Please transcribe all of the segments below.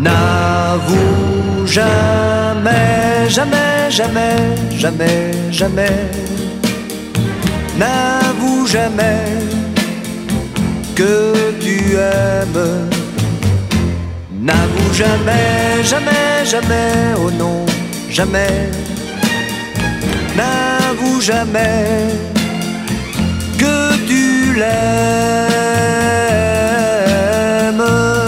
N'avoue jamais, jamais, jamais, jamais, jamais. N'avoue jamais que tu aimes. N'avoue jamais, jamais, jamais, oh non, jamais. N'avoue jamais que tu l'aimes.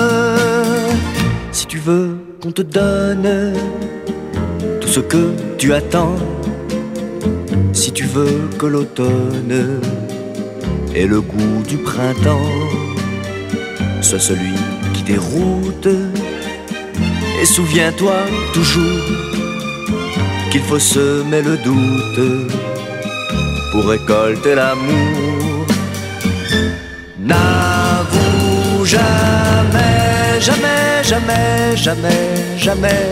Si tu veux qu'on te donne tout ce que tu attends, si tu veux que l'automne ait le goût du printemps, sois celui qui déroute, et souviens-toi toujours qu'il faut semer le doute pour récolter l'amour. N'avoue jamais, jamais, jamais, jamais, jamais.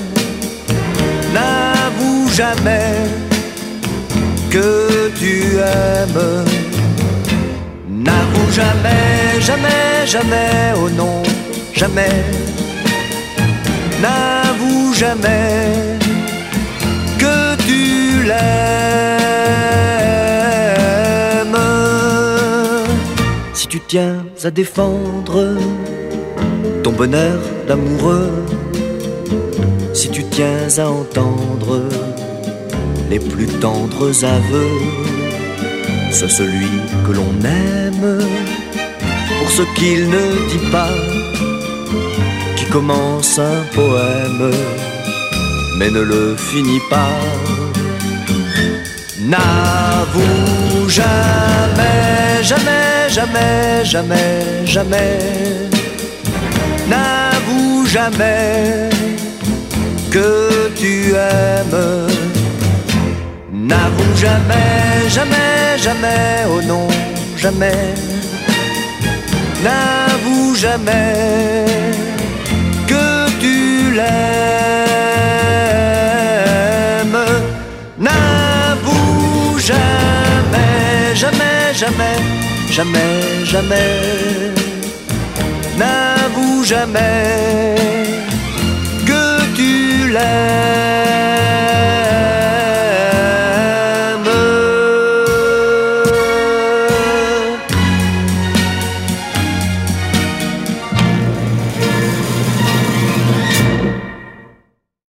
N'avoue jamais que tu aimes. N'avoue jamais, jamais, jamais, oh non, jamais. N'avoue jamais que tu l'aimes. Si tu tiens à défendre ton bonheur d'amoureux, si tu tiens à entendre les plus tendres aveux, sois celui que l'on aime pour ce qu'il ne dit pas, qui commence un poème mais ne le finit pas. N'avoue jamais, jamais, jamais, jamais, jamais. N'avoue jamais que tu aimes. N'avoue jamais, jamais, jamais, oh non, jamais. N'avoue jamais que tu l'aimes. N'avoue jamais, jamais, jamais, jamais, jamais. N'avoue jamais que tu l'aimes.